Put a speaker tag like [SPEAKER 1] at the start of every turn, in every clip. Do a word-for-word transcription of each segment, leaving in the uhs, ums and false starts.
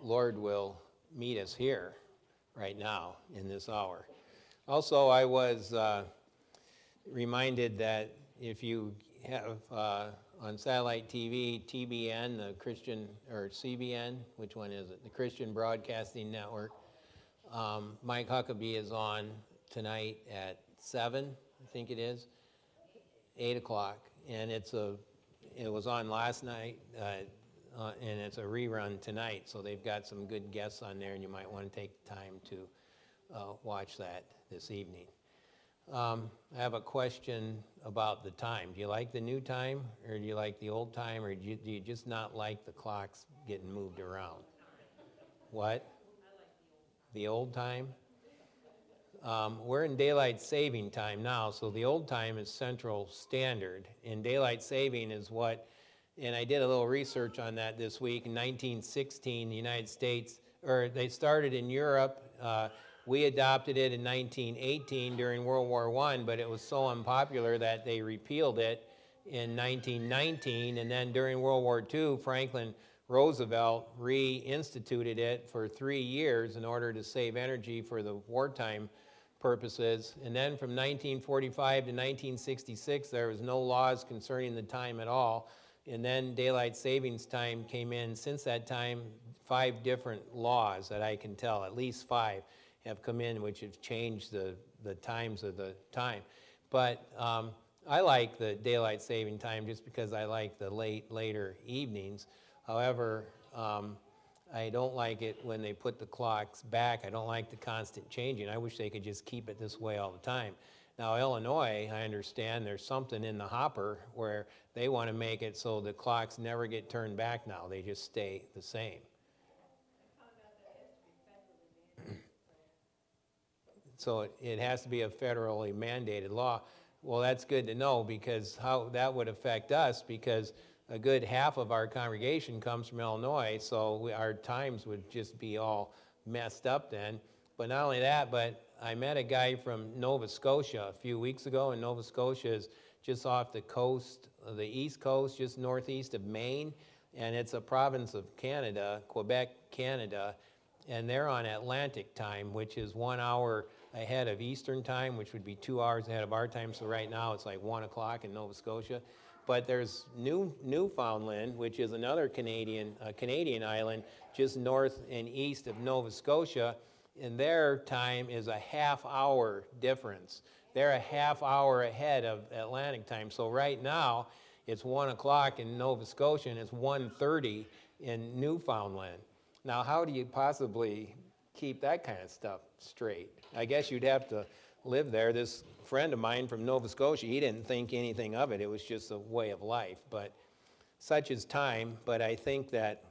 [SPEAKER 1] Lord will meet us here right now in this hour. Also, I was uh, reminded that if you have uh, on satellite T V, T B N, the Christian, or C B N, which one is it? The Christian Broadcasting Network. Um, Mike Huckabee is on tonight at seven, I think it is, eight o'clock, and it's a, it was on last night, uh, uh, and it's a rerun tonight, so they've got some good guests on there, and you might want to take time to uh, watch that this evening. Um, I have a question about the time. Do you like the new time, or do you like the old time, or do you, do you just not like the clocks getting moved around? What? The old time? Um, we're in daylight saving time now, so the old time is Central Standard. And daylight saving is what, and I did a little research on that this week. In nineteen sixteen, the United States, or they started in Europe. Uh, we adopted it in nineteen eighteen during World War One, but it was so unpopular that they repealed it in nineteen nineteen. And then during World War Two, Franklin Roosevelt reinstituted it for three years in order to save energy for the wartime purposes. And then from nineteen forty-five to nineteen sixty-six, there was no laws concerning the time at all. And then daylight savings time came in. Since that time, five different laws that I can tell, at least five, have come in which have changed the, the times of the time. But um, I like the daylight saving time just because I like the late, later evenings. However, um, I don't like it when they put the clocks back. I don't like the constant changing. I wish they could just keep it this way all the time. Now, Illinois, I understand there's something in the hopper where they want to make it so the clocks never get turned back now. They just stay the same. So it, it has to be a federally mandated law. Well, that's good to know, because how that would affect us, because a good half of our congregation comes from Illinois, so we, our times would just be all messed up then. But not only that, but I met a guy from Nova Scotia a few weeks ago, and Nova Scotia is just off the coast, the east coast, just northeast of Maine, and it's a province of Canada, Quebec, Canada, and they're on Atlantic time, which is one hour ahead of Eastern time, which would be two hours ahead of our time. So right now it's like one o'clock in Nova Scotia. But there's New Newfoundland, which is another Canadian uh, Canadian island just north and east of Nova Scotia, and their time is a half hour difference. They're a half hour ahead of Atlantic time. So right now it's one o'clock in Nova Scotia and it's one thirty in Newfoundland. Now, how do you possibly keep that kind of stuff straight? I guess you'd have to live there. This friend of mine from Nova Scotia, he didn't think anything of it. It was just a way of life. But such is time. But I think that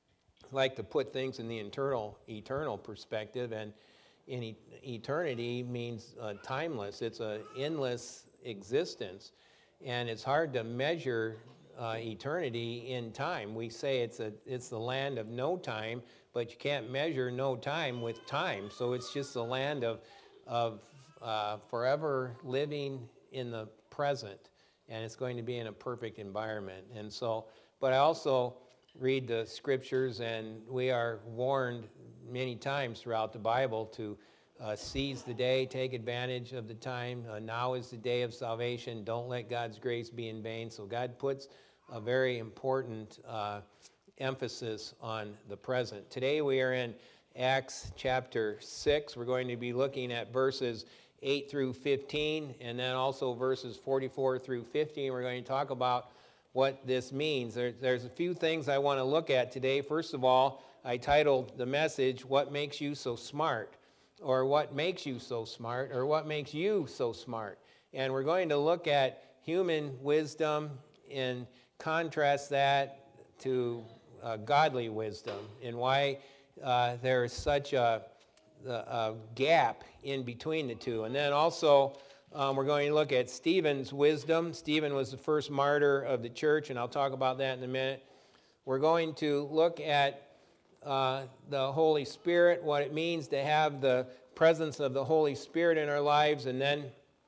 [SPEAKER 1] I like to put things in the internal, eternal perspective. And in e eternity means uh, timeless. It's an endless existence. And it's hard to measure uh, eternity in time. We say it's, a, it's the land of no time, but you can't measure no time with time. So it's just the land of, of uh, forever living in the present, and it's going to be in a perfect environment. And so, but I also read the scriptures, and we are warned many times throughout the Bible to uh, seize the day, take advantage of the time. Uh, now is the day of salvation. Don't let God's grace be in vain. So God puts a very important uh, emphasis on the present. Today we are in Acts chapter six. We're going to be looking at verses eight through fifteen, and then also verses forty-four through fifty. We're going to talk about what this means. There, there's a few things I want to look at today. First of all, I titled the message, What Makes You So Smart? Or What Makes You So Smart? Or What Makes You So Smart? And we're going to look at human wisdom and contrast that to uh, godly wisdom, and why uh, there is such a, a, a gap in between the two. And then also um, we're going to look at Stephen's wisdom. Stephen was the first martyr of the church, and I'll talk about that in a minute. We're going to look at uh, the Holy Spirit, what it means to have the presence of the Holy Spirit in our lives, and then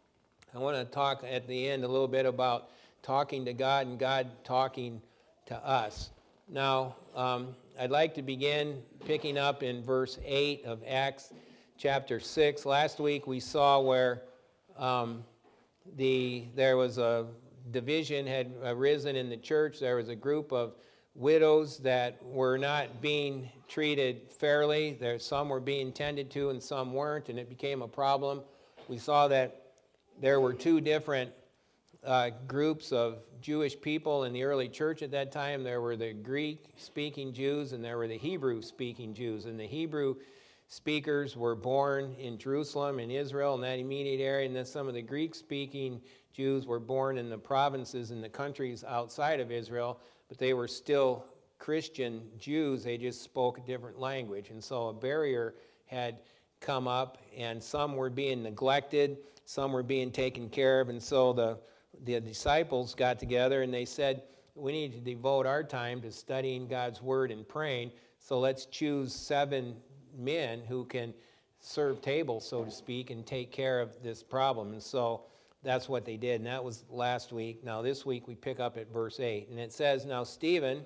[SPEAKER 1] I want to talk at the end a little bit about talking to God and God talking to us. Now, um, I'd like to begin picking up in verse eight of Acts chapter six. Last week we saw where um, the there was a division had arisen in the church. There was a group of widows that were not being treated fairly. There, some were being tended to and some weren't, and it became a problem. We saw that there were two different uh, groups of Jewish people in the early church at that time. There were the Greek-speaking Jews and there were the Hebrew-speaking Jews. And the Hebrew speakers were born in Jerusalem, in Israel, in that immediate area, and then some of the Greek-speaking Jews were born in the provinces and the countries outside of Israel, but they were still Christian Jews. They just spoke a different language. And so a barrier had come up, and some were being neglected, some were being taken care of, and so the, the disciples got together and they said, we need to devote our time to studying God's Word and praying, so let's choose seven men who can serve tables, so to speak, and take care of this problem. And so that's what they did, and that was last week. Now this week we pick up at verse eight, and it says, Now Stephen,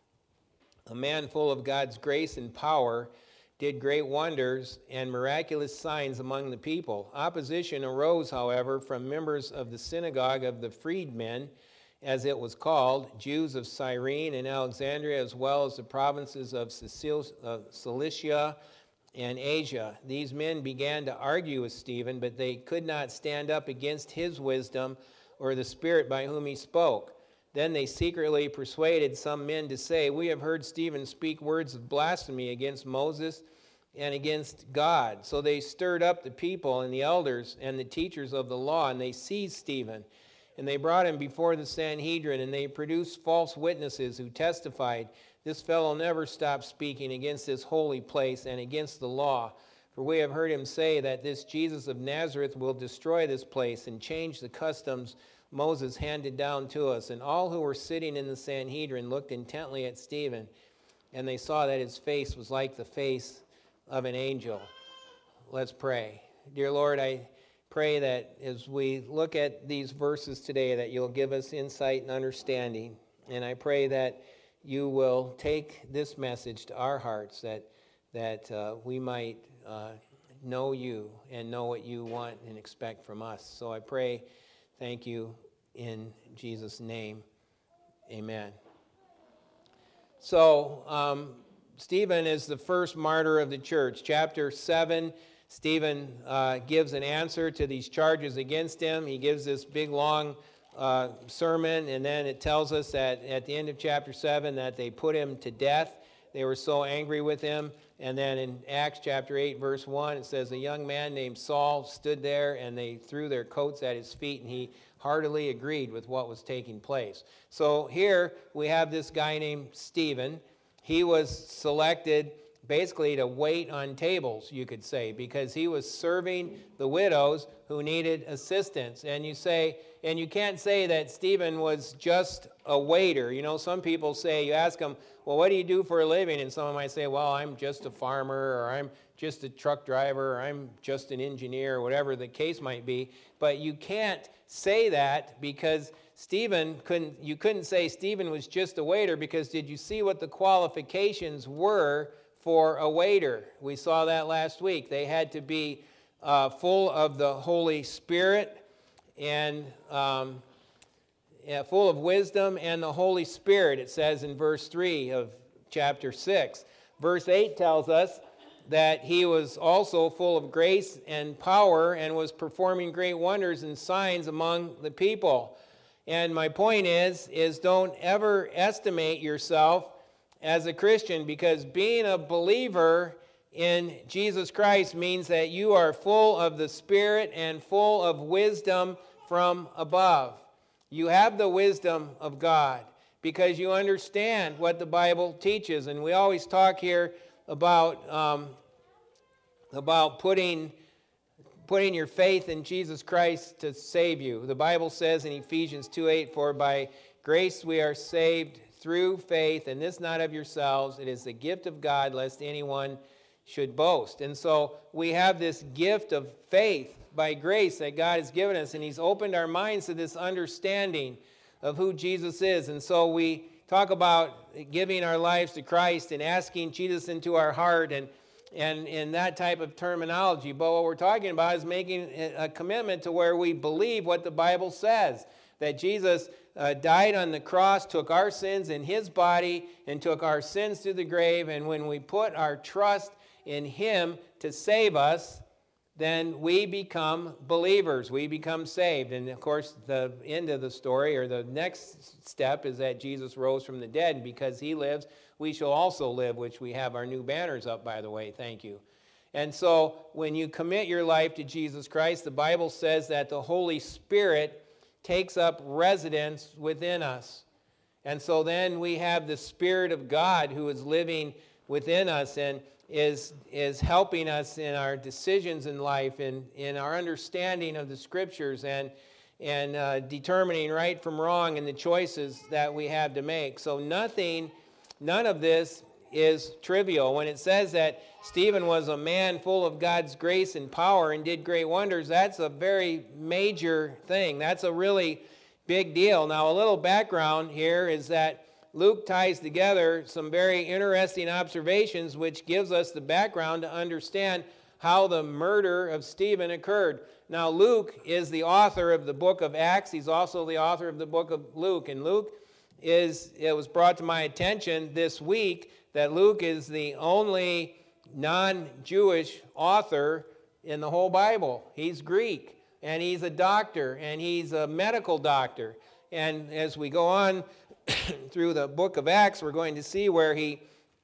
[SPEAKER 1] a man full of God's grace and power, did great wonders and miraculous signs among the people. Opposition arose, however, from members of the synagogue of the freedmen, as it was called, Jews of Cyrene and Alexandria, as well as the provinces of Cilicia and Asia. These men began to argue with Stephen, but they could not stand up against his wisdom or the Spirit by whom he spoke. Then they secretly persuaded some men to say, We have heard Stephen speak words of blasphemy against Moses and against God. So they stirred up the people and the elders and the teachers of the law, and they seized Stephen. And they brought him before the Sanhedrin, and they produced false witnesses who testified, This fellow never stopped speaking against this holy place and against the law. For we have heard him say that this Jesus of Nazareth will destroy this place and change the customs Moses handed down to us. And all who were sitting in the Sanhedrin looked intently at Stephen, and they saw that his face was like the face of an angel. Let's pray. Dear Lord, I pray that as we look at these verses today, that you'll give us insight and understanding. And I pray that you will take this message to our hearts, that, that uh, we might uh, know you and know what you want and expect from us. So I pray, thank you in Jesus' name. Amen. So, um, Stephen is the first martyr of the church. Chapter seven, Stephen uh, gives an answer to these charges against him. He gives this big, long uh, sermon, and then it tells us that at the end of chapter seven that they put him to death. They were so angry with him. And then in Acts chapter eight, verse one, it says, A young man named Saul stood there, and they threw their coats at his feet, and he heartily agreed with what was taking place. So here we have this guy named Stephen. He was selected basically to wait on tables, you could say, because he was serving the widows who needed assistance. And you say, and you can't say that Stephen was just a waiter. You know, some people say, you ask them, well, what do you do for a living? And someone might say, well, I'm just a farmer, or I'm just a truck driver, or I'm just an engineer, or whatever the case might be. But you can't say that because Stephen couldn't, you couldn't say Stephen was just a waiter, because did you see what the qualifications were for a waiter? We saw that last week. They had to be uh, full of the Holy Spirit and um, yeah, full of wisdom and the Holy Spirit, it says in verse three of chapter six. Verse eight tells us that he was also full of grace and power and was performing great wonders and signs among the people. And my point is, is don't ever estimate yourself as a Christian, because being a believer in Jesus Christ means that you are full of the Spirit and full of wisdom from above. You have the wisdom of God because you understand what the Bible teaches. And we always talk here about, um, about putting, putting your faith in Jesus Christ to save you. The Bible says in Ephesians two eight, For by grace we are saved through faith, and this not of yourselves. It is the gift of God, lest anyone should boast. And so we have this gift of faith by grace that God has given us, and he's opened our minds to this understanding of who Jesus is. And so we talk about giving our lives to Christ and asking Jesus into our heart and, and, and that type of terminology. But what we're talking about is making a commitment to where we believe what the Bible says, that Jesus uh, died on the cross, took our sins in his body, and took our sins to the grave. And when we put our trust in him to save us, then we become believers. We become saved. And of course, the end of the story, or the next step, is that Jesus rose from the dead. And because he lives, we shall also live, which we have our new banners up, by the way. Thank you. And so when you commit your life to Jesus Christ, the Bible says that the Holy Spirit takes up residence within us. And so then we have the Spirit of God who is living within us and is, is helping us in our decisions in life and in our understanding of the Scriptures and, and uh, determining right from wrong and the choices that we have to make. So nothing, none of this is trivial. When it says that Stephen was a man full of God's grace and power and did great wonders, that's a very major thing. That's a really big deal. Now, a little background here is that Luke ties together some very interesting observations, which gives us the background to understand how the murder of Stephen occurred. Now, Luke is the author of the book of Acts. He's also the author of the book of Luke. And Luke is, it was brought to my attention this week that Luke is the only non-Jewish author in the whole Bible. He's Greek, and he's a doctor, and he's a medical doctor. And as we go on through the book of Acts, we're going to see where he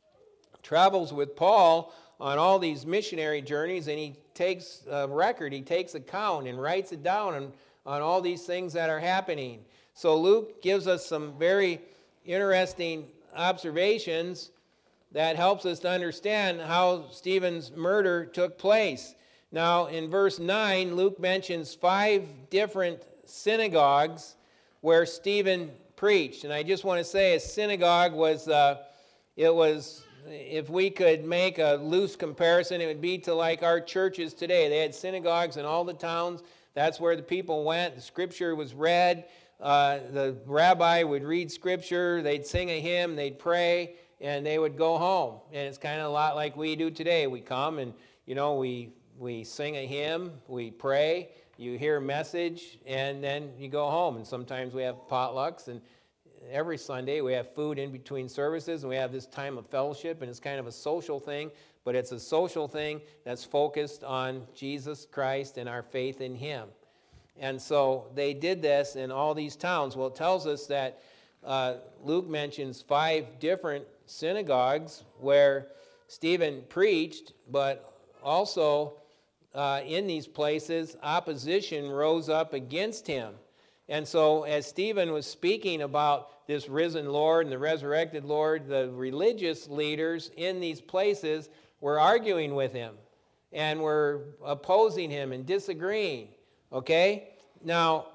[SPEAKER 1] travels with Paul on all these missionary journeys, and he takes a record, he takes account and writes it down on, on all these things that are happening. So Luke gives us some very interesting observations that helps us to understand how Stephen's murder took place. Now, in verse nine, Luke mentions five different synagogues where Stephen preached. And I just want to say a synagogue was, uh, it was, if we could make a loose comparison, it would be to like our churches today. They had synagogues in all the towns. That's where the people went. The scripture was read. Uh, the rabbi would read scripture. They'd sing a hymn. They'd pray. And they would go home. And it's kind of a lot like we do today. We come and, you know, we, we sing a hymn. We pray. You hear a message, and then you go home. And sometimes we have potlucks, and every Sunday we have food in between services, and we have this time of fellowship, and it's kind of a social thing, but it's a social thing that's focused on Jesus Christ and our faith in him. And so they did this in all these towns. Well, it tells us that uh, Luke mentions five different synagogues where Stephen preached, but also Uh, in these places, opposition rose up against him. And so as Stephen was speaking about this risen Lord and the resurrected Lord, the religious leaders in these places were arguing with him and were opposing him and disagreeing. Okay? Now,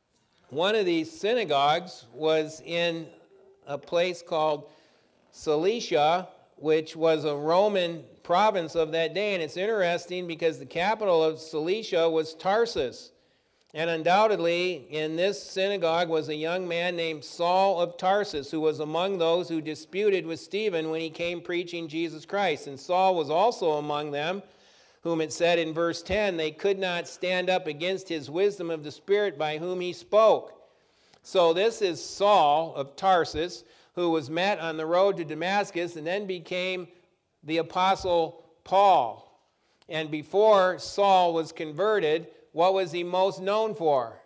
[SPEAKER 1] one of these synagogues was in a place called Cilicia, which was a Roman province of that day. And it's interesting because the capital of Cilicia was Tarsus. And undoubtedly, in this synagogue was a young man named Saul of Tarsus, who was among those who disputed with Stephen when he came preaching Jesus Christ. And Saul was also among them, whom it said in verse ten, they could not stand up against his wisdom of the Spirit by whom he spoke. So this is Saul of Tarsus, who was met on the road to Damascus and then became the Apostle Paul. And before Saul was converted, what was he most known for?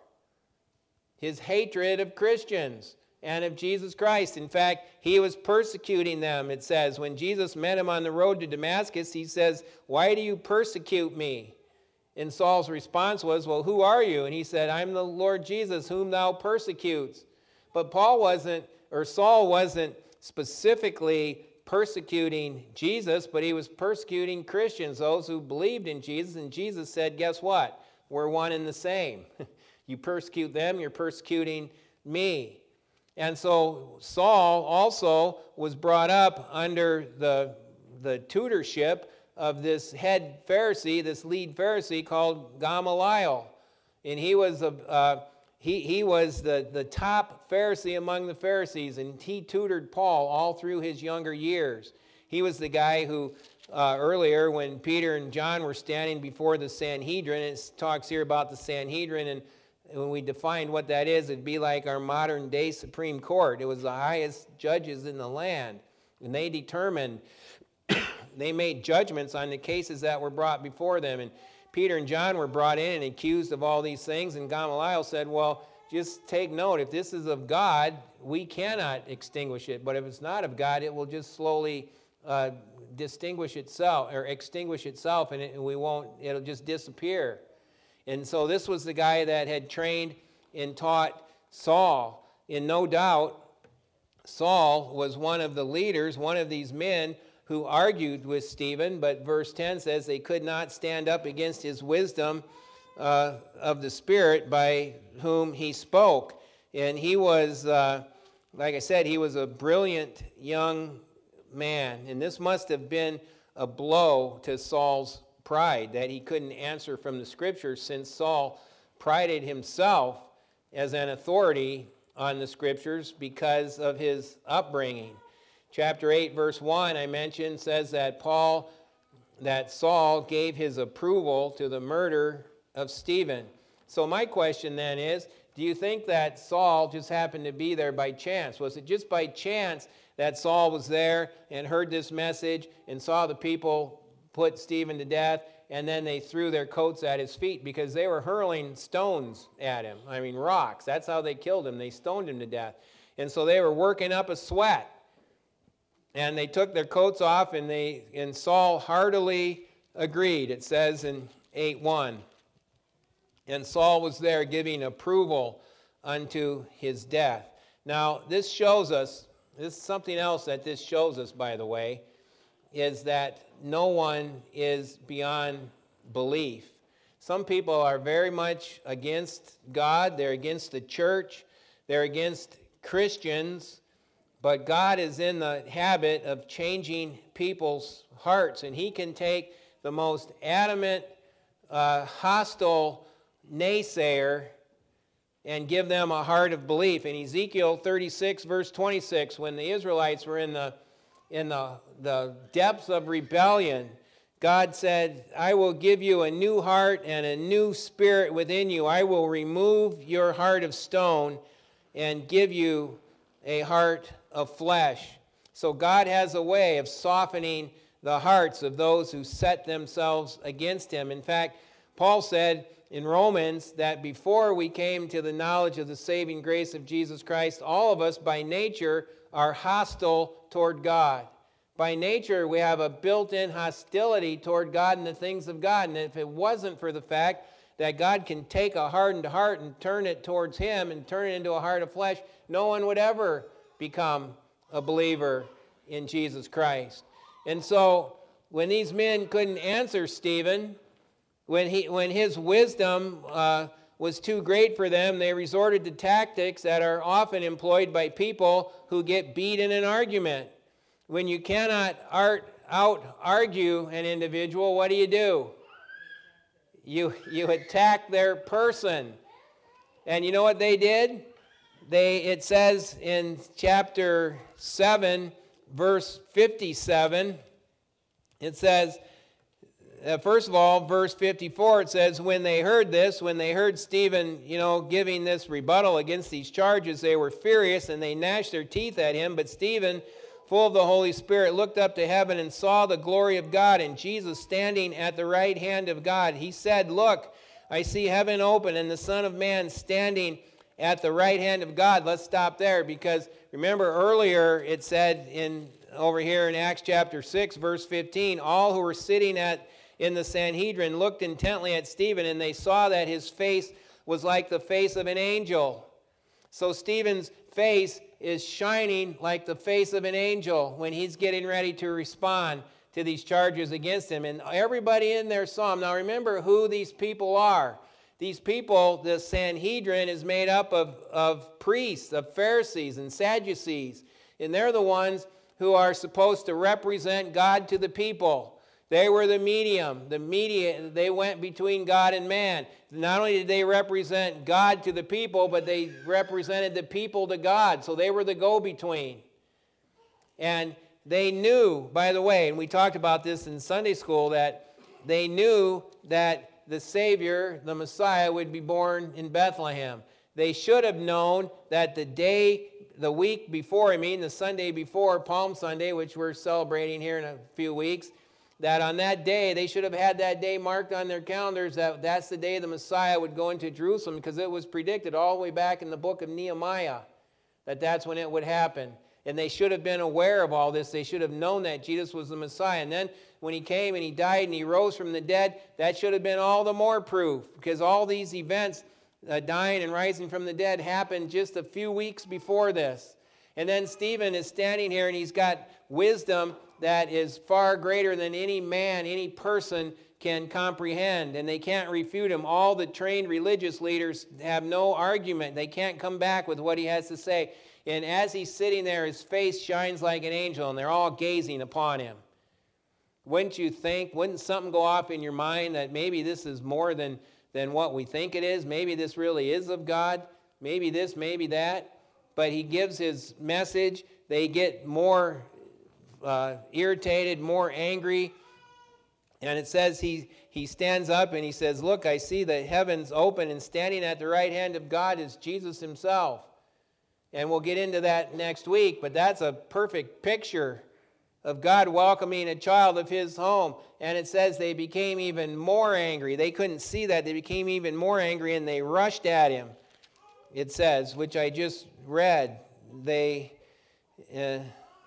[SPEAKER 1] His hatred of Christians and of Jesus Christ. In fact, he was persecuting them, it says. When Jesus met him on the road to Damascus, he says, "Why do you persecute me?" And Saul's response was, "Well, who are you?" And he said, "I'm the Lord Jesus, whom thou persecutes." But Paul wasn't, or Saul wasn't specifically persecuting Jesus, but he was persecuting Christians, those who believed in Jesus. And Jesus said, guess what? We're one and the same. You persecute them, you're persecuting me. And so Saul also was brought up under the, the tutorship of this head Pharisee, this lead Pharisee called Gamaliel. And he was a, uh, he, he was the, the top Pharisee among the Pharisees, and he tutored Paul all through his younger years. He was the guy who, uh, earlier when Peter and John were standing before the Sanhedrin, it talks here about the Sanhedrin, and when we defined what that is, it'd be like our modern day Supreme Court. It was the highest judges in the land, and they determined, they made judgments on the cases that were brought before them. And Peter and John were brought in and accused of all these things, and Gamaliel said, well, just take note, if this is of God, we cannot extinguish it, but if it's not of God, it will just slowly uh, distinguish itself, or extinguish itself, and, it, and we won't, it'll just disappear. And so this was the guy that had trained and taught Saul. And no doubt, Saul was one of the leaders, one of these men who argued with Stephen, but verse ten says they could not stand up against his wisdom uh, of the Spirit by whom he spoke. And he was, uh, like I said, he was a brilliant young man. And this must have been a blow to Saul's pride, that he couldn't answer from the Scriptures, since Saul prided himself as an authority on the Scriptures because of his upbringing. Chapter eight, verse one, I mentioned, says that Paul, that Saul gave his approval to the murder of Stephen. So my question then is, do you think that Saul just happened to be there by chance? Was it just by chance that Saul was there and heard this message and saw the people put Stephen to death, and then they threw their coats at his feet? Because they were hurling stones at him. I mean, rocks. That's how they killed him. They stoned him to death. And so they were working up a sweat. And they took their coats off, and they and Saul heartily agreed. It says in eight one. And Saul was there giving approval unto his death. Now, this shows us, this is something else that this shows us, by the way, is that no one is beyond belief. Some people are very much against God. They're against the church. They're against Christians. But God is in the habit of changing people's hearts. And he can take the most adamant, uh, hostile naysayer and give them a heart of belief. In Ezekiel thirty-six, verse twenty-six, when the Israelites were in the in the, the depths of rebellion, God said, I will give you a new heart and a new spirit within you. I will remove your heart of stone and give you a heart of flesh. So God has a way of softening the hearts of those who set themselves against him. In fact, Paul said in Romans that before we came to the knowledge of the saving grace of Jesus Christ, all of us by nature are hostile toward God. By nature, we have a built-in hostility toward God and the things of God. And if it wasn't for the fact that God can take a hardened heart and turn it towards him and turn it into a heart of flesh, no one would ever become a believer in Jesus Christ. And so when these men couldn't answer Stephen, when, he, when his wisdom uh, was too great for them, they resorted to tactics that are often employed by people who get beat in an argument. When you cannot art, out-argue an individual, what do you do? You, you attack their person. And you know what they did? They, it says in chapter seven, verse fifty-seven, it says, Uh, first of all, verse fifty-four, it says, when they heard this, when they heard Stephen, you know, giving this rebuttal against these charges, they were furious and they gnashed their teeth at him. But Stephen, full of the Holy Spirit, looked up to heaven and saw the glory of God and Jesus standing at the right hand of God. He said, look, I see heaven open and the Son of Man standing at the right hand of God. Let's stop there, because remember earlier it said in over here in Acts chapter six, verse fifteen, all who were sitting at in the Sanhedrin looked intently at Stephen, and they saw that his face was like the face of an angel. So Stephen's face is shining like the face of an angel when he's getting ready to respond to these charges against him. And everybody in there saw him. Now remember who these people are. These people, the Sanhedrin, is made up of, of priests, of Pharisees and Sadducees. And they're the ones who are supposed to represent God to the people. They were the medium, the media. They went between God and man. Not only did they represent God to the people, but they represented the people to God. So they were the go-between. And they knew, by the way, and we talked about this in Sunday school, that they knew that the Savior, the Messiah, would be born in Bethlehem. They should have known that the day, the week before, I mean the Sunday before, Palm Sunday, which we're celebrating here in a few weeks, that on that day, they should have had that day marked on their calendars, that that's the day the Messiah would go into Jerusalem, because it was predicted all the way back in the book of Nehemiah that that's when it would happen. And they should have been aware of all this. They should have known that Jesus was the Messiah. And then when he came and he died and he rose from the dead, that should have been all the more proof, because all these events, uh, dying and rising from the dead, happened just a few weeks before this. And then Stephen is standing here and he's got wisdom that is far greater than any man, any person can comprehend, and they can't refute him. All the trained religious leaders have no argument. They can't come back with what he has to say. And as he's sitting there, his face shines like an angel, and they're all gazing upon him. Wouldn't you think, wouldn't something go off in your mind that maybe this is more than, than what we think it is? Maybe this really is of God? Maybe this, maybe that? But he gives his message. They get more Uh, irritated, more angry. And it says he, he stands up and he says, look, I see the heavens open, and standing at the right hand of God is Jesus himself. And we'll get into that next week, but that's a perfect picture of God welcoming a child of his home. And it says they became even more angry. They couldn't see that. They became even more angry, and they rushed at him. It says, which I just read, they... Uh,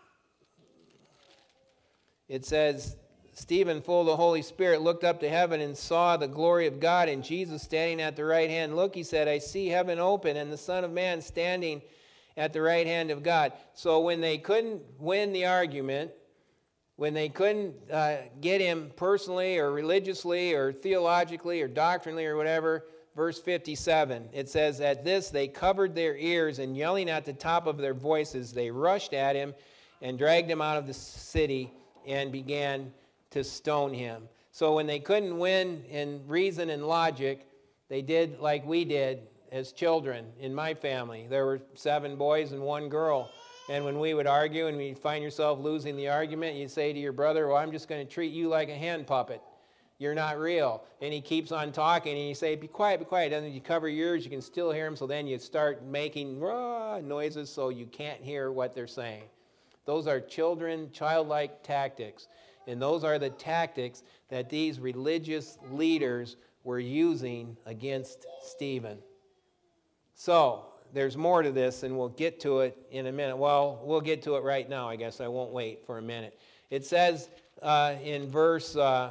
[SPEAKER 1] It says, Stephen, full of the Holy Spirit, looked up to heaven and saw the glory of God and Jesus standing at the right hand. Look, he said, I see heaven open and the Son of Man standing at the right hand of God. So when they couldn't win the argument, when they couldn't uh, get him personally or religiously or theologically or doctrinally or whatever, verse fifty-seven, it says, at this they covered their ears, and yelling at the top of their voices, they rushed at him and dragged him out of the city and began to stone him. So when they couldn't win in reason and logic, they did like we did as children in my family. There were seven boys and one girl. And when we would argue and you'd find yourself losing the argument, you'd say to your brother, well, I'm just going to treat you like a hand puppet. You're not real. And he keeps on talking, and you say, be quiet, be quiet. And then you cover your ears, you can still hear him, so then you start making rah noises so you can't hear what they're saying. Those are children, childlike tactics. And those are the tactics that these religious leaders were using against Stephen. So, there's more to this, and we'll get to it in a minute. Well, we'll get to it right now, I guess. I won't wait for a minute. It says uh, in verse uh,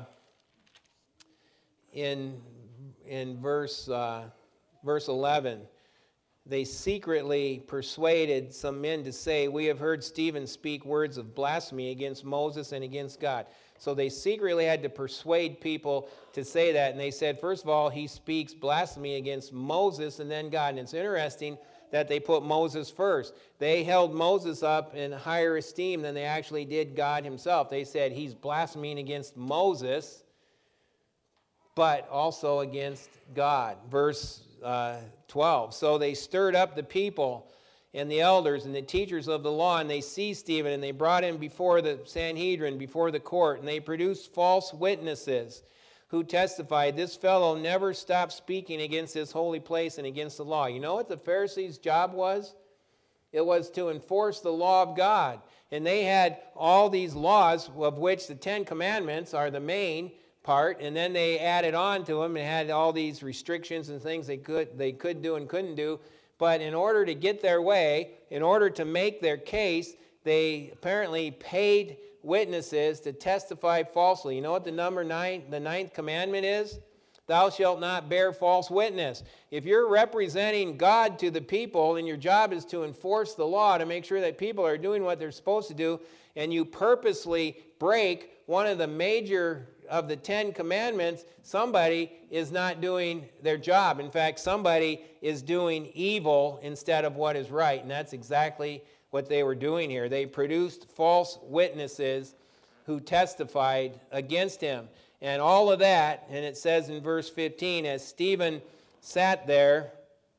[SPEAKER 1] in in verse uh, verse eleven, they secretly persuaded some men to say, we have heard Stephen speak words of blasphemy against Moses and against God. So they secretly had to persuade people to say that. And they said, first of all, he speaks blasphemy against Moses and then God. And it's interesting that they put Moses first. They held Moses up in higher esteem than they actually did God himself. They said he's blaspheming against Moses, but also against God. Verse uh, twelve. So they stirred up the people and the elders and the teachers of the law, and they seized Stephen, and they brought him before the Sanhedrin, before the court, and they produced false witnesses who testified, this fellow never stopped speaking against this holy place and against the law. You know what the Pharisees' job was? It was to enforce the law of God. And they had all these laws, of which the Ten Commandments are the main part, and then they added on to them and had all these restrictions and things they could, they could do and couldn't do. But in order to get their way, in order to make their case, they apparently paid witnesses to testify falsely. You know what the number nine, the ninth commandment is? Thou shalt not bear false witness. If you're representing God to the people and your job is to enforce the law to make sure that people are doing what they're supposed to do, and you purposely break one of the major of the Ten Commandments, somebody is not doing their job. In fact, somebody is doing evil instead of what is right. And that's exactly what they were doing here. They produced false witnesses who testified against him. And all of that, and it says in verse fifteen, as Stephen sat there,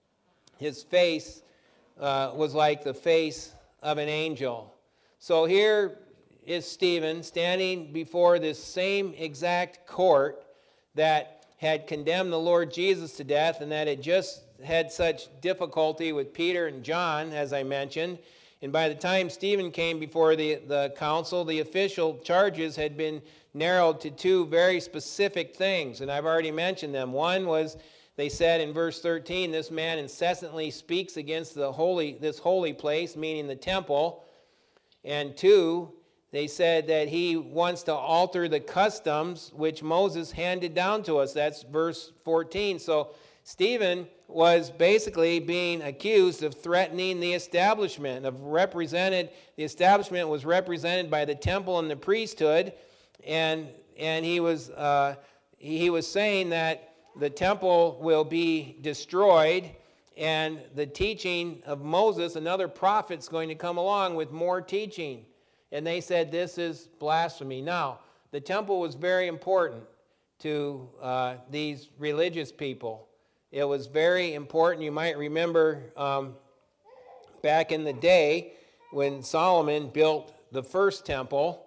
[SPEAKER 1] his face uh, was like the face of an angel. So here is Stephen standing before this same exact court that had condemned the Lord Jesus to death, and that had just had such difficulty with Peter and John, as I mentioned. And by the time Stephen came before the, the council, the official charges had been narrowed to two very specific things, and I've already mentioned them. One was, they said in verse thirteen, this man incessantly speaks against the holy, this holy place, meaning the temple. And two, they said that he wants to alter the customs which Moses handed down to us. That's verse fourteen. So Stephen was basically being accused of threatening the establishment, of represented, the establishment was represented by the temple and the priesthood, and and he was uh, he was saying that the temple will be destroyed, and the teaching of Moses, another prophet's going to come along with more teaching. And they said this is blasphemy. Now, the temple was very important to uh, these religious people. It was very important. You might remember um, back in the day when Solomon built the first temple,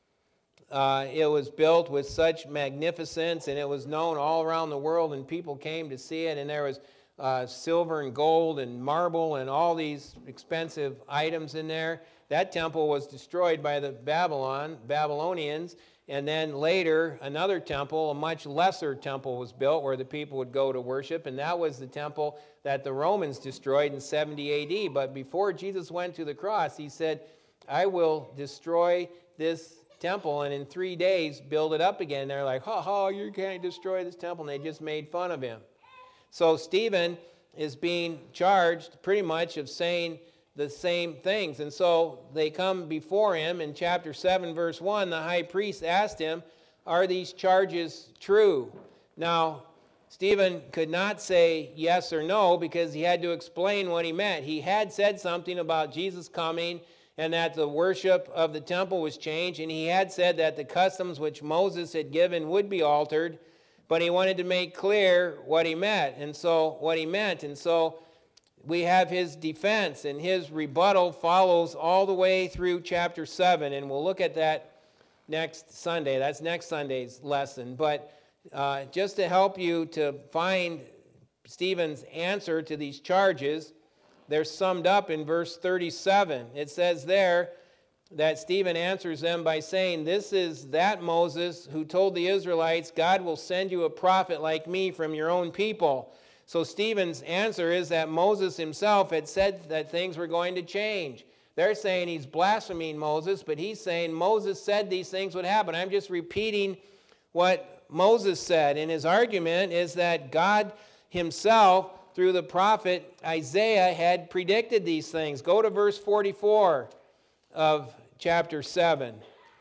[SPEAKER 1] uh, it was built with such magnificence, and it was known all around the world, and people came to see it, and there was uh, silver and gold and marble and all these expensive items in there. That temple was destroyed by the Babylon, Babylonians, and then later another temple, a much lesser temple, was built where the people would go to worship, and that was the temple that the Romans destroyed in seventy A D. But before Jesus went to the cross, he said, I will destroy this temple and in three days build it up again. And they're like, ha ha, you can't destroy this temple. And they just made fun of him. So Stephen is being charged pretty much of saying the same things. And so they come before him in chapter seven, verse one. The high priest asked him, are these charges true? Now, Stephen could not say yes or no because he had to explain what he meant. He had said something about Jesus coming and that the worship of the temple was changed, and he had said that the customs which Moses had given would be altered, but he wanted to make clear what he meant, and so what he meant. And so we have his defense, and his rebuttal follows all the way through chapter seven, and we'll look at that next Sunday. That's next Sunday's lesson. But uh, just to help you to find Stephen's answer to these charges, they're summed up in verse thirty-seven. It says there that Stephen answers them by saying, this is that Moses who told the Israelites, God will send you a prophet like me from your own people. So Stephen's answer is that Moses himself had said that things were going to change. They're saying he's blaspheming Moses, but he's saying Moses said these things would happen. I'm just repeating what Moses said. And his argument is that God himself, through the prophet Isaiah, had predicted these things. Go to verse forty-four of chapter seven.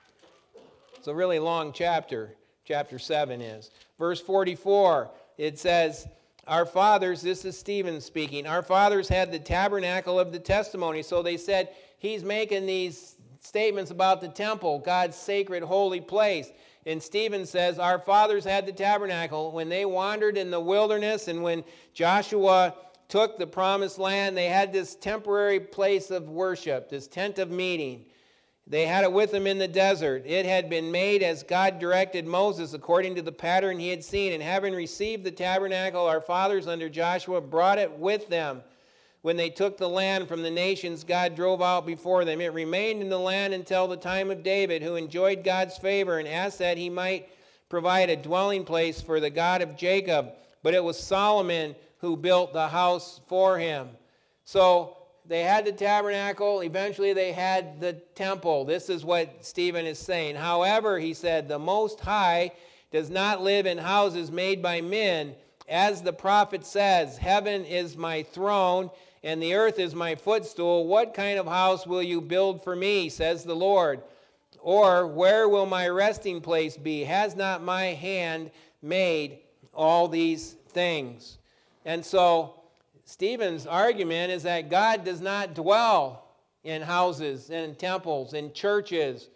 [SPEAKER 1] It's a really long chapter, chapter seven is. Verse forty-four, it says, our fathers, this is Stephen speaking, our fathers had the tabernacle of the testimony. So they said, he's making these statements about the temple, God's sacred holy place. And Stephen says, our fathers had the tabernacle. When they wandered in the wilderness and when Joshua took the promised land, they had this temporary place of worship, this tent of meeting. They had it with them in the desert. It had been made as God directed Moses according to the pattern he had seen. And having received the tabernacle, our fathers under Joshua brought it with them. When they took the land from the nations God drove out before them, it remained in the land until the time of David, who enjoyed God's favor and asked that he might provide a dwelling place for the God of Jacob. But it was Solomon who built the house for him. So they had the tabernacle. Eventually they had the temple. This is what Stephen is saying. However, he said, the Most High does not live in houses made by men. As the prophet says, heaven is my throne and the earth is my footstool. What kind of house will you build for me, says the Lord? Or where will my resting place be? Has not my hand made all these things? And so Stephen's argument is that God does not dwell in houses and temples and churches.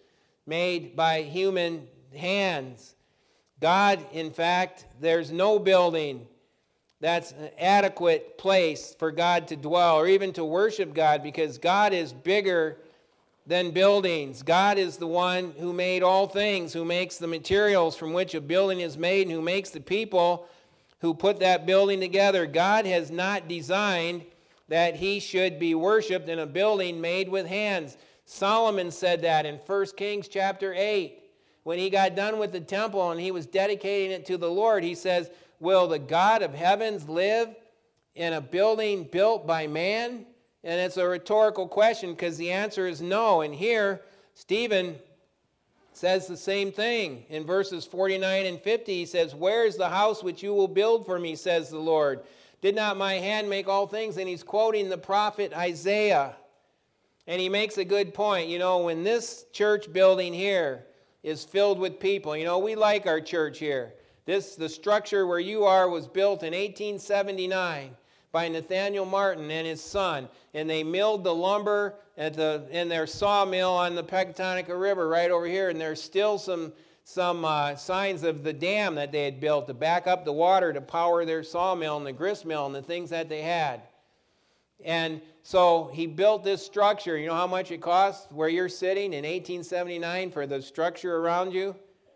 [SPEAKER 1] made by human hands. God, in fact, there's no building that's an adequate place for God to dwell or even to worship God, because God is bigger than buildings. God is the one who made all things, who makes the materials from which a building is made, and who makes the people who put that building together. God has not designed that he should be worshiped in a building made with hands. Solomon said that in First Kings chapter eight. When he got done with the temple and he was dedicating it to the Lord, he says, will the God of heavens live in a building built by man? And it's a rhetorical question, because the answer is no. And here, Stephen says the same thing. In verses forty-nine and fifty, he says, where is the house which you will build for me, says the Lord? Did not my hand make all things? And he's quoting the prophet Isaiah. And he makes a good point. You know, when this church building here is filled with people, you know, we like our church here. This, the structure where you are was built in eighteen seventy-nine by Nathaniel Martin and his son. And they milled the lumber at the, in their sawmill on the Pecatonica River right over here. And there's still some, some uh, signs of the dam that they had built to back up the water to power their sawmill and the grist mill and the things that they had. And so he built this structure. You know how much it cost where you're sitting in eighteen seventy-nine for the structure around you?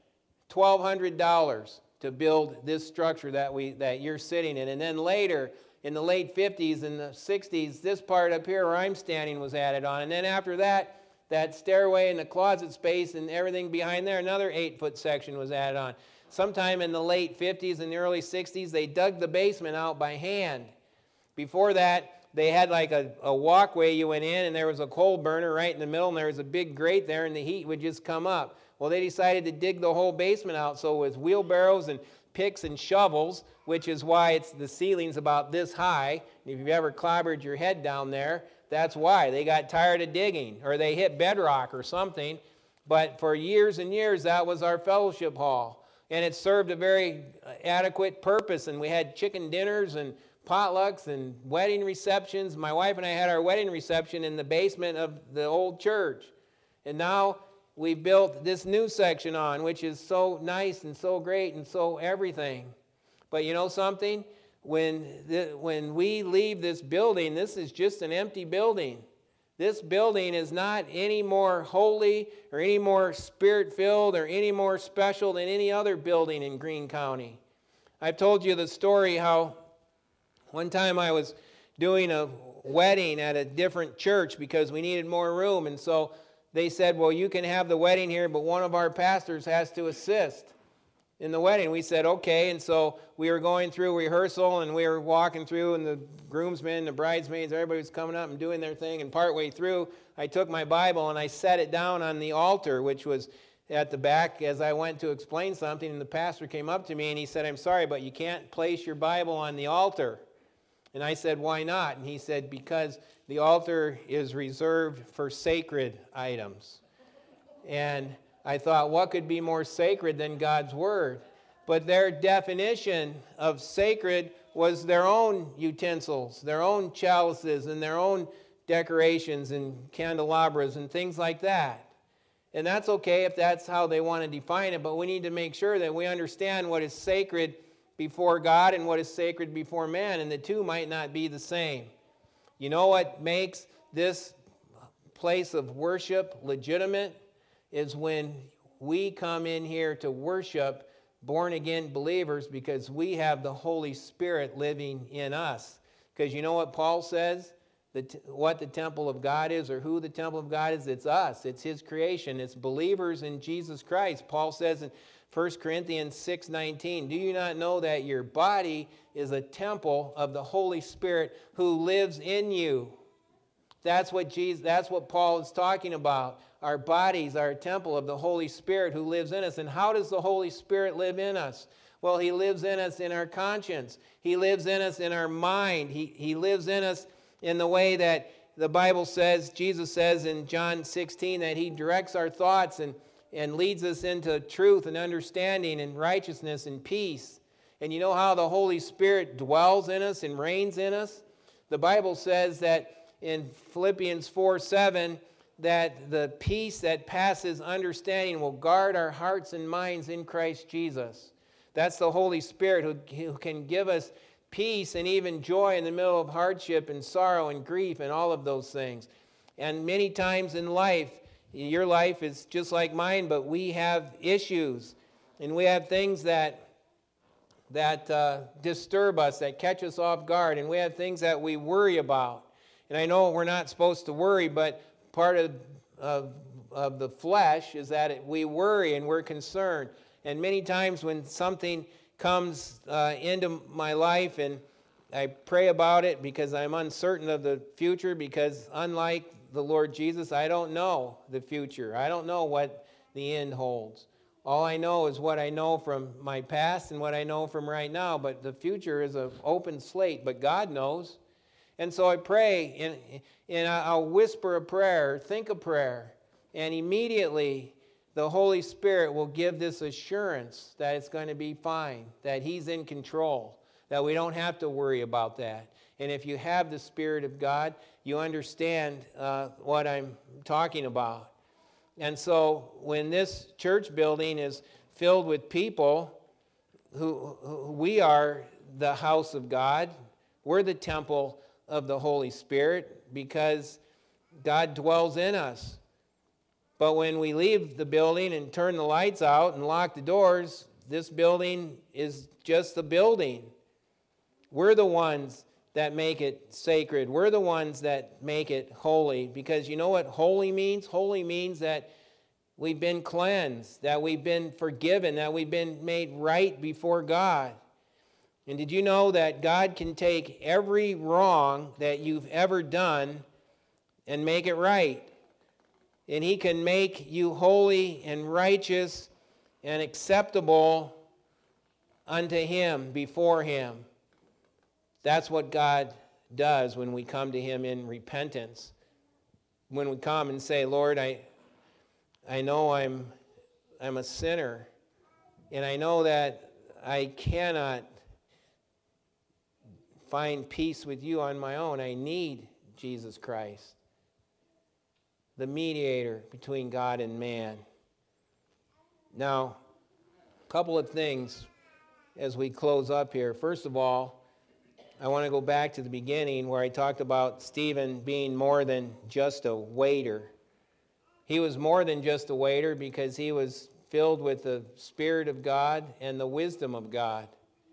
[SPEAKER 1] twelve hundred dollars to build this structure that, we, that you're sitting in. And then later, in the late fifties and the sixties, this part up here where I'm standing was added on. And then after that, that stairway and the closet space and everything behind there, another eight-foot section was added on. Sometime in the late fifties and the early sixties, they dug the basement out by hand. Before that, they had like a, a walkway you went in, and there was a coal burner right in the middle, and there was a big grate there, and the heat would just come up. Well, they decided to dig the whole basement out, so with wheelbarrows and picks and shovels, which is why it's the ceiling's about this high. If you've ever clobbered your head down there, that's why. They got tired of digging, or they hit bedrock or something. But for years and years, that was our fellowship hall. And it served a very adequate purpose, and we had chicken dinners and potlucks and wedding receptions. My wife and I had our wedding reception in the basement of the old church. And now we built this new section on, which is so nice and so great and so everything. But you know something? When, the, when we leave this building, this is just an empty building. This building is not any more holy or any more spirit-filled or any more special than any other building in Greene County. I've told you the story how one time I was doing a wedding at a different church because we needed more room. And so they said, well, you can have the wedding here, but one of our pastors has to assist in the wedding. We said, okay. And so we were going through rehearsal, and we were walking through, and the groomsmen, the bridesmaids, everybody was coming up and doing their thing. And partway through, I took my Bible and I set it down on the altar, which was at the back as I went to explain something. And the pastor came up to me and he said, I'm sorry, but you can't place your Bible on the altar. And I said, why not? And he said, because the altar is reserved for sacred items. And I thought, what could be more sacred than God's Word? But their definition of sacred was their own utensils, their own chalices, and their own decorations and candelabras and things like that. And that's okay if that's how they want to define it, but we need to make sure that we understand what is sacred before God and what is sacred before man, and the two might not be the same. You know what makes this place of worship legitimate is when we come in here to worship born-again believers, because we have the Holy Spirit living in us. Because you know what Paul says? The t- what the temple of God is, or who the temple of God is? It's us. It's His creation. It's believers in Jesus Christ. Paul says in First Corinthians six nineteen, do you not know that your body is a temple of the Holy Spirit who lives in you? That's what Jesus, that's what Paul is talking about. Our bodies are a temple of the Holy Spirit who lives in us. And how does the Holy Spirit live in us? Well, He lives in us in our conscience. He lives in us in our mind. He, he lives in us in the way that the Bible says, Jesus says in John sixteen, that He directs our thoughts and and leads us into truth and understanding and righteousness and peace. And you know how the Holy Spirit dwells in us and reigns in us? The Bible says that in Philippians four seven, that the peace that passes understanding will guard our hearts and minds in Christ Jesus. That's the Holy Spirit who, who can give us peace and even joy in the middle of hardship and sorrow and grief and all of those things. And many times in life, your life is just like mine, but we have issues and we have things that that uh, disturb us, that catch us off guard, and we have things that we worry about. And I know we're not supposed to worry, but part of, of, of the flesh is that it, we worry and we're concerned. And many times when something comes uh, into my life and I pray about it because I'm uncertain of the future, because unlike the Lord Jesus, I don't know the future. I don't know what the end holds. All I know is what I know from my past and what I know from right now, but the future is an open slate, but God knows. And so I pray, and, and I'll whisper a prayer, think a prayer, and immediately the Holy Spirit will give this assurance that it's going to be fine, that He's in control, that we don't have to worry about that. And if you have the Spirit of God, you understand uh, what I'm talking about. And so when this church building is filled with people who, who we are the house of God, we're the temple of the Holy Spirit because God dwells in us. But when we leave the building and turn the lights out and lock the doors, this building is just the building. We're the ones that make it sacred. We're the ones that make it holy, because you know what holy means? Holy means that we've been cleansed, that we've been forgiven, that we've been made right before God. And did you know that God can take every wrong that you've ever done and make it right? And He can make you holy and righteous and acceptable unto Him, before Him. That's what God does when we come to Him in repentance. When we come and say, Lord, I, I know I'm, I'm a sinner, and I know that I cannot find peace with you on my own. I need Jesus Christ, the mediator between God and man. Now, a couple of things as we close up here. First of all, I want to go back to the beginning where I talked about Stephen being more than just a waiter. He was more than just a waiter because he was filled with the Spirit of God and the wisdom of God.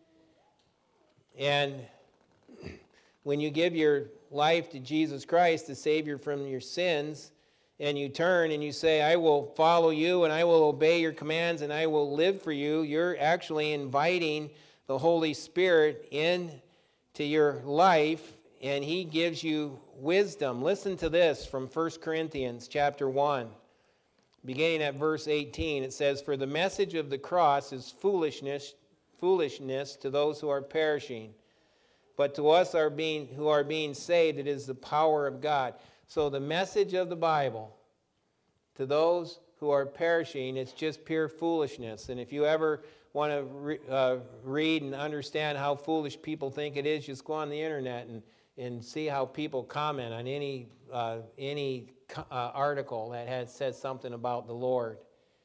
[SPEAKER 1] And when you give your life to Jesus Christ, the Savior from your sins, and you turn and you say, I will follow you and I will obey your commands and I will live for you, you're actually inviting the Holy Spirit in to your life, and He gives you wisdom. Listen to this from First Corinthians chapter one, beginning at verse eighteen. It says, for the message of the cross is foolishness, foolishness to those who are perishing, but to us are being, who are being saved, it is the power of God. So the message of the Bible, to those who are perishing, it's just pure foolishness. And if you ever want to re, uh, read and understand how foolish people think it is, just go on the internet and, and see how people comment on any, uh, any uh, article that has said something about the Lord.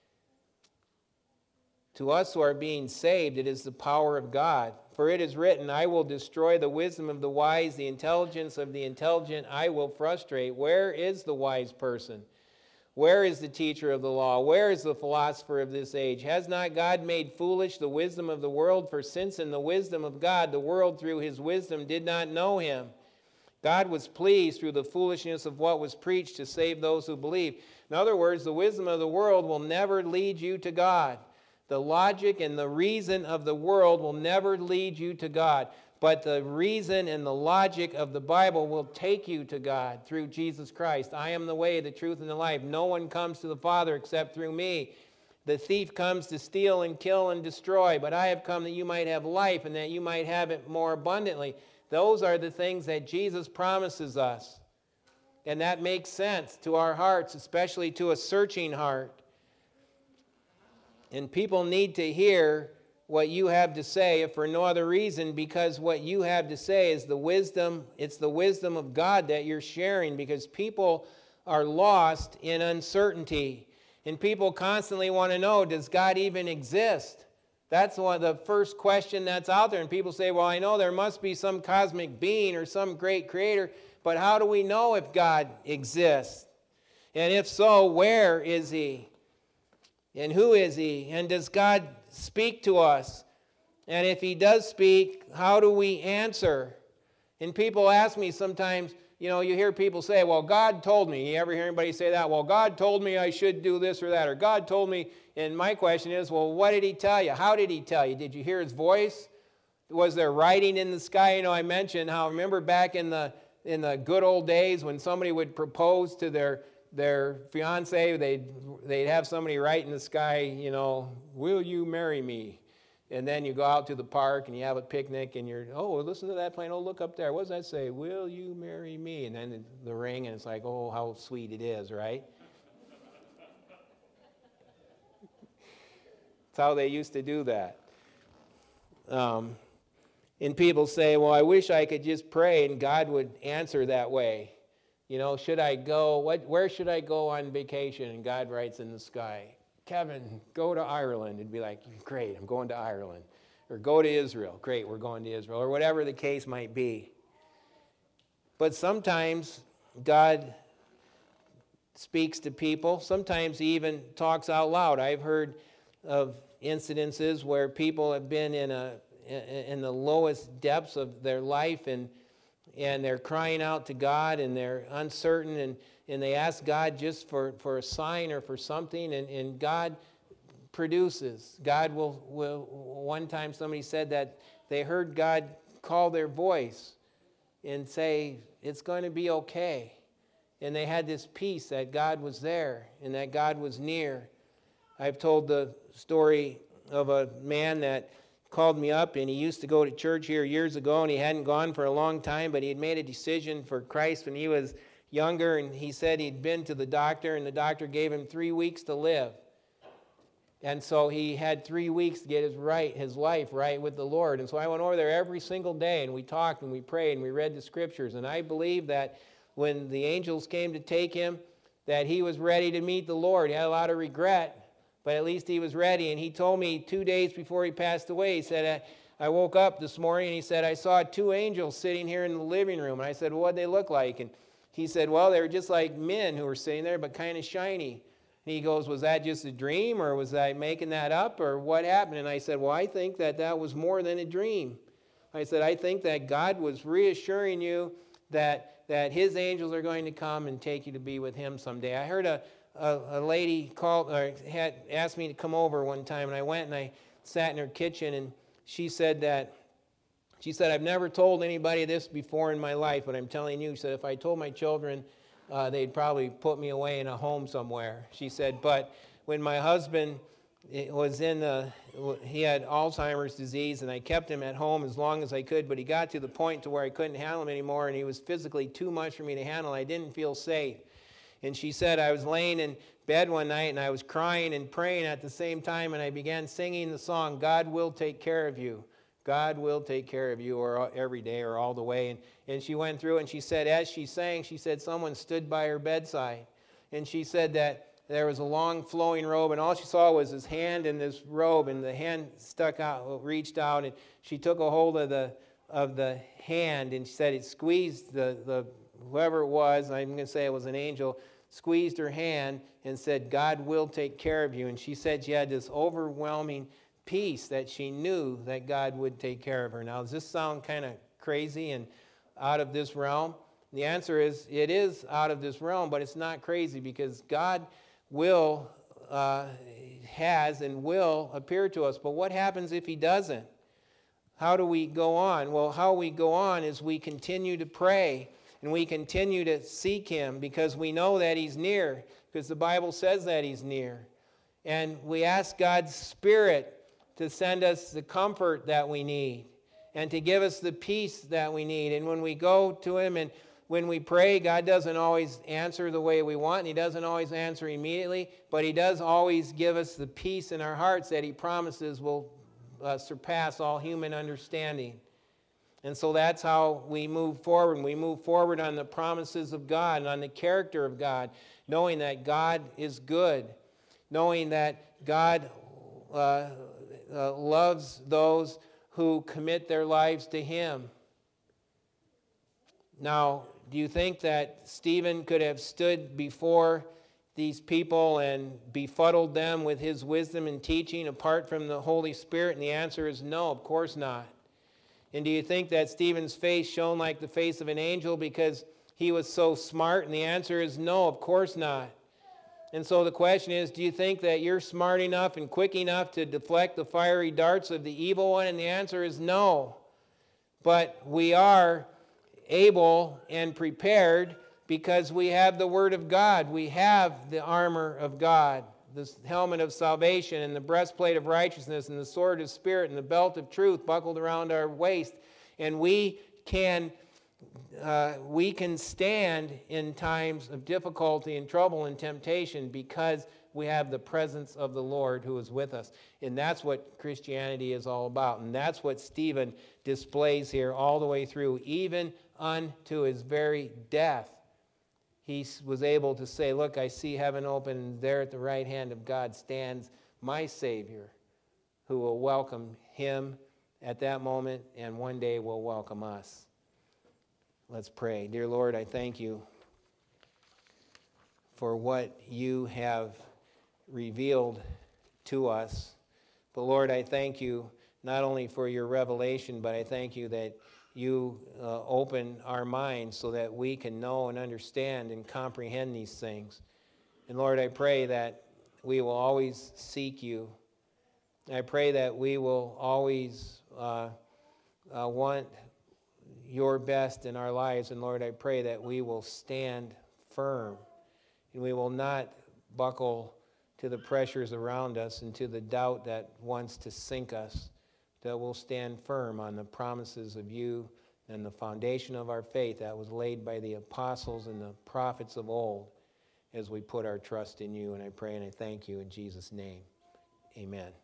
[SPEAKER 1] To us who are being saved, it is the power of God. For it is written, I will destroy the wisdom of the wise, the intelligence of the intelligent I will frustrate. Where is the wise person? Where is the teacher of the law? Where is the philosopher of this age? Has not God made foolish the wisdom of the world? For since in the wisdom of God, the world through His wisdom did not know Him, God was pleased through the foolishness of what was preached to save those who believe. In other words, the wisdom of the world will never lead you to God. The logic and the reason of the world will never lead you to God. But the reason and the logic of the Bible will take you to God through Jesus Christ. I am the way, the truth, and the life. No one comes to the Father except through me. The thief comes to steal and kill and destroy, but I have come that you might have life and that you might have it more abundantly. Those are the things that Jesus promises us. And that makes sense to our hearts, especially to a searching heart. And people need to hear what you have to say, if for no other reason, because what you have to say is the wisdom, it's the wisdom of God that you're sharing, because people are lost in uncertainty. And people constantly want to know, does God even exist? That's one of the first question that's out there. And people say, well, I know there must be some cosmic being or some great creator, but how do we know if God exists? And if so, where is he? And who is he? And does God speak to us? And if he does speak, how do we answer? And people ask me sometimes, you know, you hear people say, well, God told me. You ever hear anybody say that? Well, God told me I should do this or that. Or God told me. And my question is, well, what did he tell you? How did he tell you? Did you hear his voice? Was there writing in the sky? You know, I mentioned how, remember back in the in the good old days when somebody would propose to their their fiance, they'd, they'd have somebody write in the sky, you know, will you marry me? And then you go out to the park and you have a picnic and you're, oh, listen to that plane. Oh, look up there. What does that say? Will you marry me? And then the, the ring, and it's like, oh, how sweet it is, right? That's how they used to do that. Um, and people say, well, I wish I could just pray and God would answer that way. You know, should I go, what, where should I go on vacation? And God writes in the sky, Kevin, go to Ireland. It'd be like, great, I'm going to Ireland. Or go to Israel. Great, we're going to Israel. Or whatever the case might be. But sometimes God speaks to people. Sometimes he even talks out loud. I've heard of incidences where people have been in a in the lowest depths of their life, and and they're crying out to God, and they're uncertain, and, and they ask God just for, for a sign or for something, and, and God produces. God will, will, one time somebody said that they heard God call their voice and say, it's going to be okay. And they had this peace that God was there and that God was near. I've told the story of a man that called me up, and he used to go to church here years ago, and he hadn't gone for a long time, but he had made a decision for Christ when he was younger, and he said he'd been to the doctor, and the doctor gave him three weeks to live. And so he had three weeks to get his right, his life right with the Lord. And so I went over there every single day, and we talked, and we prayed, and we read the scriptures, and I believe that when the angels came to take him, that he was ready to meet the Lord. He had a lot of regret, but at least he was ready. And he told me two days before he passed away, he said, I, I woke up this morning, and he said, I saw two angels sitting here in the living room. And I said, well, what'd they look like? And he said, well, they were just like men who were sitting there, but kind of shiny. And he goes, was that just a dream, or was I making that up, or what happened? And I said, well, I think that that was more than a dream. I said, I think that God was reassuring you that, that his angels are going to come and take you to be with him someday. I heard a A, a lady called or had asked me to come over one time, and I went and I sat in her kitchen, and she said that she said I've never told anybody this before in my life, but I'm telling you. She said if I told my children, uh, they'd probably put me away in a home somewhere. She said, but when my husband was in the, he had Alzheimer's disease, and I kept him at home as long as I could, but he got to the point to where I couldn't handle him anymore, and he was physically too much for me to handle. I didn't feel safe. And she said, I was laying in bed one night, and I was crying and praying at the same time, and I began singing the song, God will take care of you. God will take care of you, or every day or all the way. And, and she went through, and she said, as she sang, she said someone stood by her bedside. And she said that there was a long flowing robe, and all she saw was his hand in this robe, and the hand stuck out, reached out, and she took a hold of the, of the hand, and she said it squeezed the, the whoever it was, I'm going to say it was an angel, squeezed her hand and said, God will take care of you. And she said she had this overwhelming peace that she knew that God would take care of her. Now, does this sound kind of crazy and out of this realm? The answer is it is out of this realm, but it's not crazy, because God will, uh, has and will appear to us. But what happens if he doesn't? How do we go on? Well, how we go on is we continue to pray. And we continue to seek him because we know that he's near, because the Bible says that he's near. And we ask God's Spirit to send us the comfort that we need and to give us the peace that we need. And when we go to him and when we pray, God doesn't always answer the way we want, and he doesn't always answer immediately, but he does always give us the peace in our hearts that he promises will uh, surpass all human understanding. And so that's how we move forward. And we move forward on the promises of God and on the character of God, knowing that God is good, knowing that God uh, uh, loves those who commit their lives to Him. Now, do you think that Stephen could have stood before these people and befuddled them with his wisdom and teaching apart from the Holy Spirit? And the answer is no, of course not. And do you think that Stephen's face shone like the face of an angel because he was so smart? And the answer is no, of course not. And so the question is, do you think that you're smart enough and quick enough to deflect the fiery darts of the evil one? And the answer is no. But we are able and prepared because we have the Word of God. We have the armor of God, the helmet of salvation and the breastplate of righteousness and the sword of Spirit and the belt of truth buckled around our waist. And we can, uh, we can stand in times of difficulty and trouble and temptation because we have the presence of the Lord who is with us. And that's what Christianity is all about. And that's what Stephen displays here all the way through, even unto his very death. He was able to say, look, I see heaven open, and there at the right hand of God stands my Savior, who will welcome him at that moment and one day will welcome us. Let's pray. Dear Lord, I thank you for what you have revealed to us. But Lord, I thank you not only for your revelation, but I thank you that you uh, open our minds so that we can know and understand and comprehend these things. And Lord, I pray that we will always seek you. I pray that we will always uh, uh, want your best in our lives. And Lord, I pray that we will stand firm and we will not buckle to the pressures around us and to the doubt that wants to sink us, that we'll stand firm on the promises of you and the foundation of our faith that was laid by the apostles and the prophets of old as we put our trust in you. And I pray and I thank you in Jesus' name. Amen.